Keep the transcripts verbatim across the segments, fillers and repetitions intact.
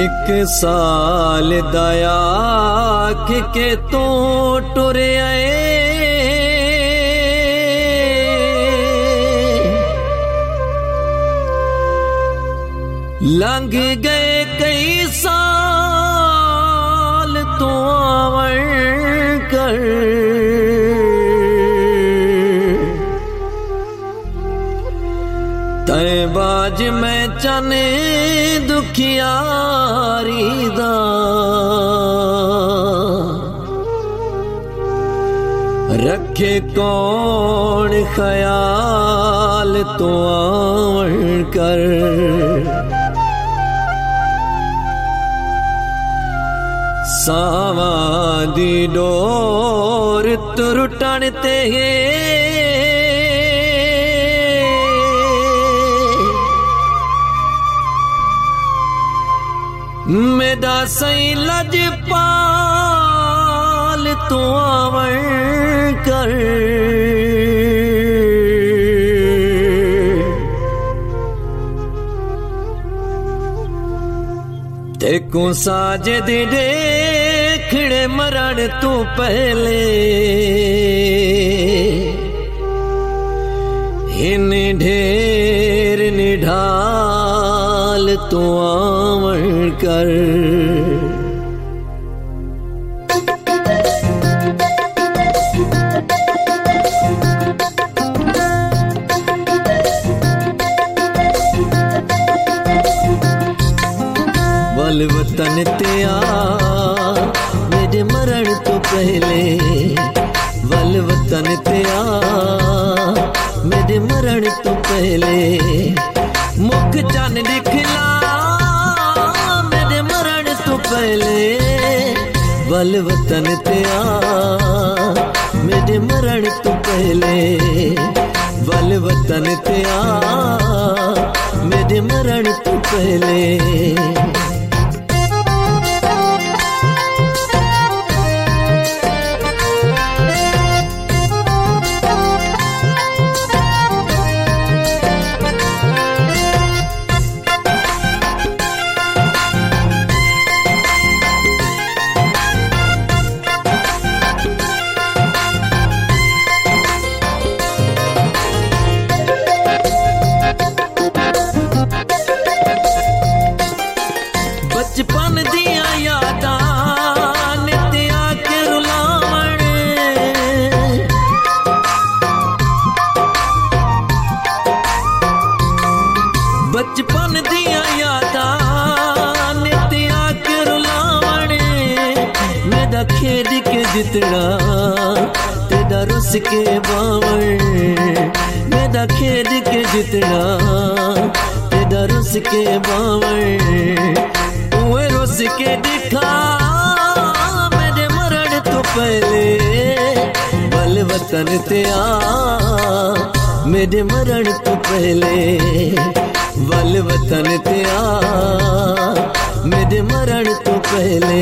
एक साल दया के तू टुर आए, लंघ गए कई साल तू आवन कर, तय बाज में चने दुखियारी दा, रखे कौन ख्याल तो आवन कर। सावा दी डोर तुरुटन ते मेरा सही लजपाल तू आवन कर, देखो साजे दे देखड़े मरण तू पहले, इन ढेर निढाल तू आवन कर। वल वतन ते आ मेरे मरण तो पहले, वल वतन ते आ मेरे मरण तो पहले, मुख चन दिखला मेरे मरण तो पहले, वल वतन ते आ मेरे मरण तो पहले, वल वतन ते आ मेरे मरण तो पहले। बचपन दिया यादां नित्य आके रुलावण, बचपन दिया यादां नित्य आके रुलावण, मेरा खेड के जितना तेरा रुस के बावण, मेरा खेड के जितना तेरा रुस के बावण, रोस के दिखा मेरे मरण तो पहले, वल वतन ते आ मेरे मरण तो पहले, वल वतन ते आ मेरे मरण तो पहले।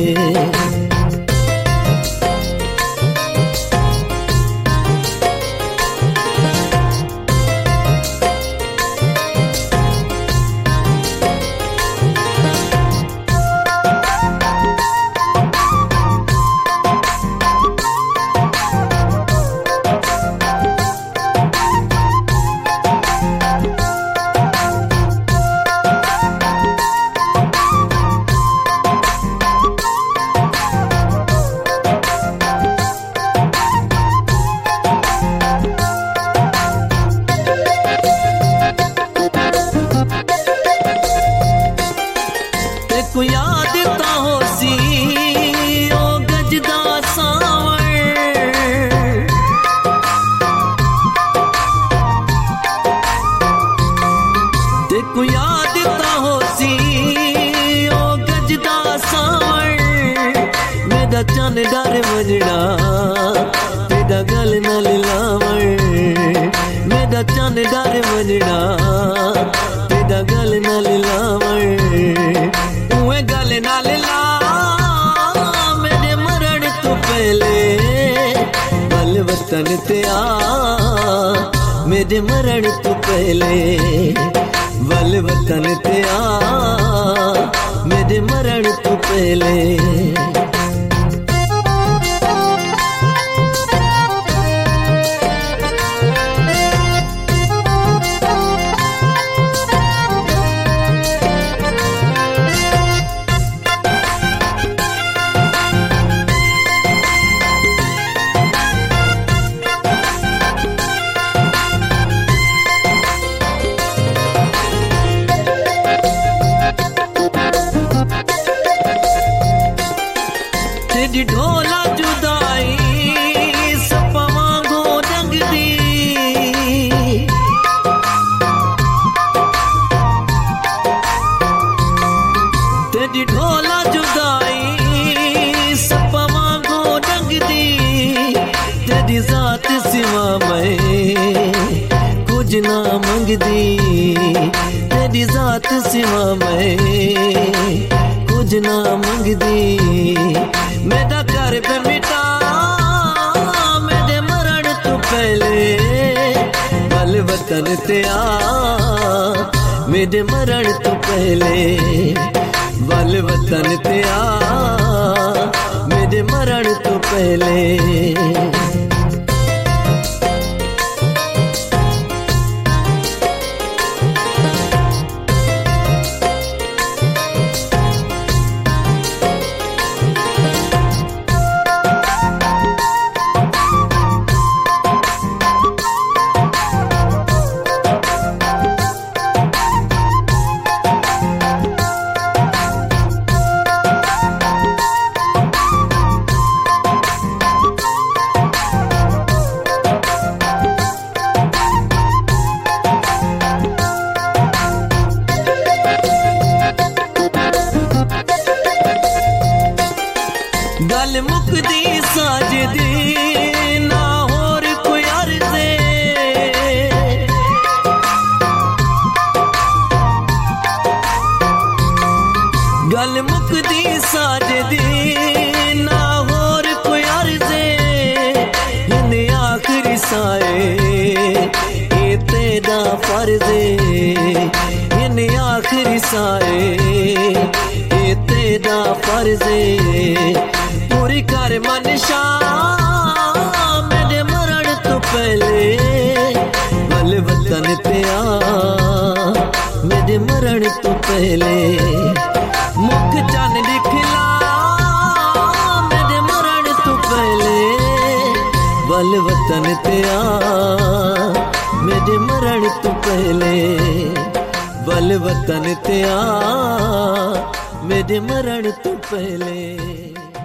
को याद ता हो सी ओ गजदा सावण, ते को याद ता हो सी ओ गजदा सावण, मेरा चन डर वजड़ा तेरा गल नाल लावण, मेरा चन डर वजड़ा तेरा गल नाल लावण, गल नाल ला मेरे मरण तो पहले, वल वतन ते आ मेरे मरण तो पहले, वल वतन ते आ मेरे पहले। तेरी ढोला जुदाई सप्पा वांगू डंगदी, तेरी ढोला जुदाई सप्पा वांगू डंगदी, तेरी जात सिवा मैं कुछ ना मंगदी, तेरी जात सिवा मैं कुछ ना मंगदी। मेरा घर पे मिटा मेरे मरण तो पहले, बल वतन ते आ मेरे मरण तो पहले, बल वतन ते आ मेरे मरण तो पहले। गल मुकदी साजदी ना होर कोई अर्ज़े, गल मुकदी साजदी ना होर कोई अर्ज़े, इन्हें आखिरी साए ये तेरा फर्ज़े, इन्हें आखिरी साए ये तेरा फर्ज़े। पूरी कर मनशा मेरे मरण तो पहले, बल वतन ते आ मेरे मरण तो पहले, मुख चन दिखला मेरे मरण तो पहले, बल वतन ते आ मेरे मरण तो पहले, बल वतन ते आ मेरे मरण तो पहले।